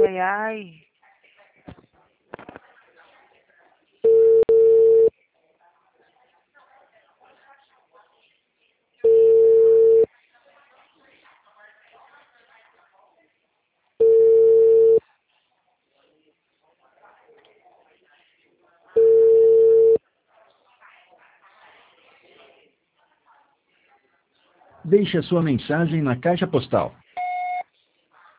ai, ai. Deixe a sua mensagem na caixa postal